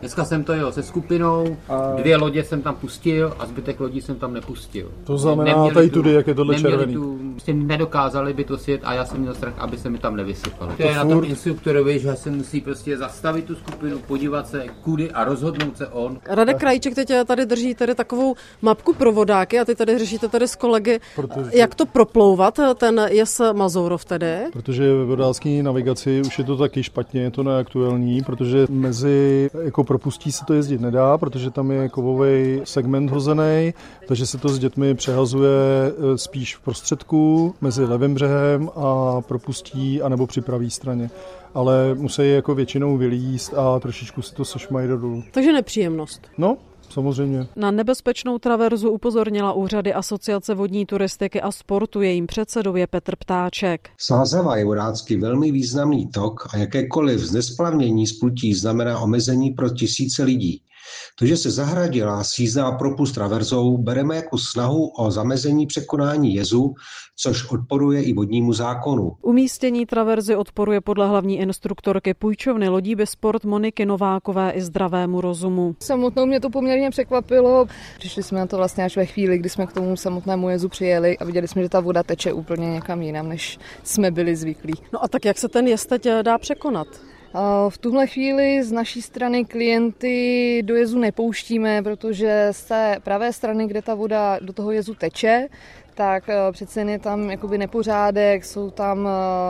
Dneska jsem to jel se skupinou, 2 lodě jsem tam pustil a zbytek lodí jsem tam nepustil. To znamená, tady tudy, jak je tohle červený. Nedokázali by to sjet a já jsem měl strach, aby se mi tam nevysypalo. To je na tom instruktorovi, že se musí prostě zastavit tu skupinu, podívat se kudy a rozhodnout se on. Radek Krajíček teď tady drží tady takovou mapku pro vodáky a ty tady řešíte tady s kolegy, jak to proplouvat, ten jez Mazourov tedy. Protože ve vodácké navigaci už je to taky špatně, je to neaktuální, protože mezi jako propustí se to jezdit nedá, protože tam je kovový segment hozený, takže se to s dětmi přehazuje spíš v prostředku mezi levým břehem a propustí anebo při pravé straně. Ale musí jako většinou vylízt a trošičku si to sešmají do dolů. Takže nepříjemnost. No, samozřejmě. Na nebezpečnou traverzu upozornila úřady Asociace vodní turistiky a sportu, jejím předsedou je Petr Ptáček. Slazava je vodácky velmi významný tok a jakékoliv znesplavnění splutí znamená omezení pro tisíce lidí. To, že se zahradila sízná propust traverzou, bereme jako snahu o zamezení překonání jezu, což odporuje i vodnímu zákonu. Umístění traverzy odporuje podle hlavní instruktorky půjčovny Lodí Bisport Moniky Novákové i zdravému rozumu. Samotnou mě to poměrně překvapilo. Přišli jsme na to vlastně až ve chvíli, kdy jsme k tomu samotnému jezu přijeli a viděli jsme, že ta voda teče úplně někam jinam, než jsme byli zvyklí. No a tak jak se ten jez teď dá překonat? V tuhle chvíli z naší strany klienty do jezu nepouštíme, protože z té pravé strany, kde ta voda do toho jezu teče, tak přece je tam jakoby nepořádek, jsou tam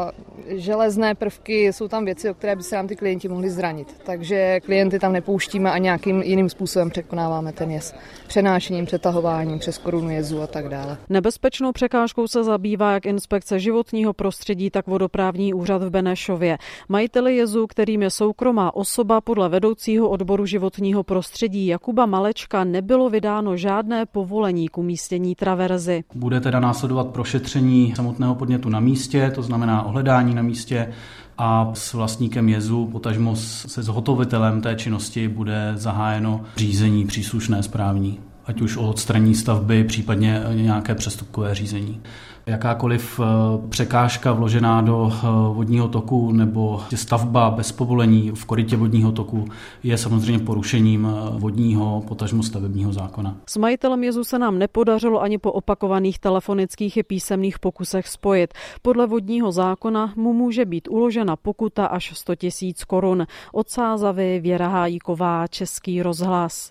železné prvky, jsou tam věci, o které by se nám ty klienti mohli zranit. Takže klienty tam nepouštíme a nějakým jiným způsobem překonáváme ten jez. Přenášením, přetahováním přes korunu jezu a tak dále. Nebezpečnou překážkou se zabývá jak inspekce životního prostředí, tak vodoprávní úřad v Benešově. Majiteli jezu, kterým je soukromá osoba, podle vedoucího odboru životního prostředí Jakuba Malečka nebylo vydáno žádné povolení k umístění traverzy. Bude teda následovat prošetření samotného podnětu na místě, to znamená ohledání na místě, a s vlastníkem jezu, potažmo se zhotovitelem té činnosti, bude zahájeno řízení příslušné správní, ať už o odstranění stavby, případně nějaké přestupkové řízení. Jakákoliv překážka vložená do vodního toku nebo stavba bez povolení v korytě vodního toku je samozřejmě porušením vodního, potažmo stavebního zákona. S majitelem jezu se nám nepodařilo ani po opakovaných telefonických i písemných pokusech spojit. Podle vodního zákona mu může být uložena pokuta až 100 000 korun. Od Sázavy Věra Hájíková, Český rozhlas.